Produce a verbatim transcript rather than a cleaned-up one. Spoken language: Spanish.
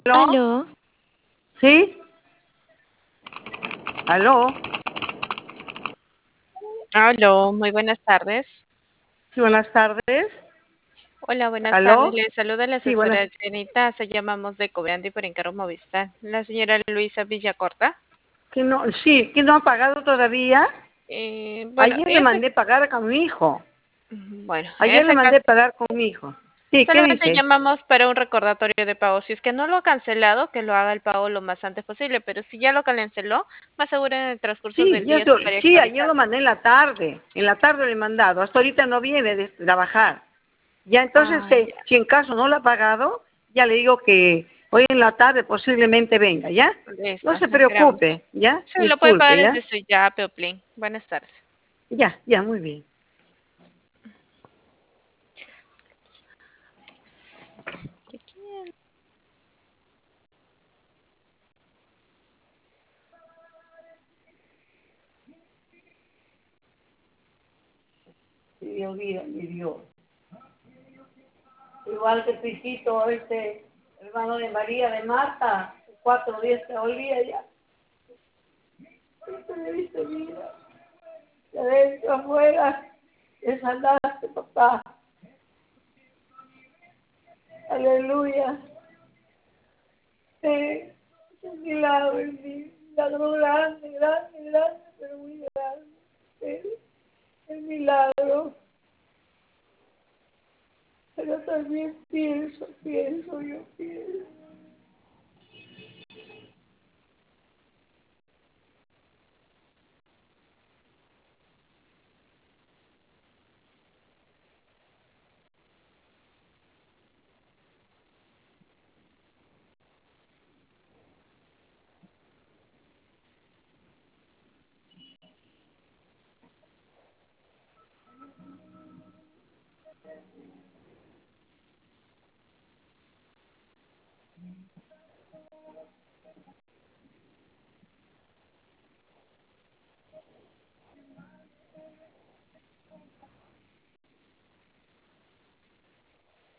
¿Aló? Aló, ¿Sí? ¿Aló? aló, muy buenas tardes. Sí, buenas tardes. Hola, buenas tardes. ¿Aló? Le saluda la Sí, buenas. asesora Jenita. Se llamamos de Cobrando y por encargo Movistar. La señora Luisa Villacorta. ¿Que no? Sí, ¿que no ha pagado todavía? Eh, bueno, Ayer le ella se, mandé pagar con mi hijo. bueno, en Ayer le ese caso, mandé pagar con mi hijo. Sí, ¿qué solamente dice? llamamos para un recordatorio de pago. Si es que no lo ha cancelado, que lo haga el pago lo más antes posible. Pero si ya lo canceló, más seguro en el transcurso Sí, del ya día estoy- estaría sí, ayer lo actualizando. mandé en la tarde. En la tarde le he mandado. Hasta ahorita no viene de trabajar. Ya entonces, Ah, eh, ya. si en caso no lo ha pagado, ya le digo que hoy en la tarde posiblemente venga, ¿ya? Listo, No se esperamos. preocupe, ¿ya? Se lo puede Disculpe, pagar ¿ya? desde su Yape o Plin. Buenas tardes. Ya, ya, muy bien. Dios mío, mi Dios. Igual que tu hijito, este hermano de María, de Marta, cuatro días que olía ya. Esto le dice, mira, de adentro afuera, desalaste, papá. Aleluya. Eh, es un milagro en mí, milagro grande, grande, grande, pero muy grande. Eh, el milagro. Pero también pienso, pienso, yo pienso.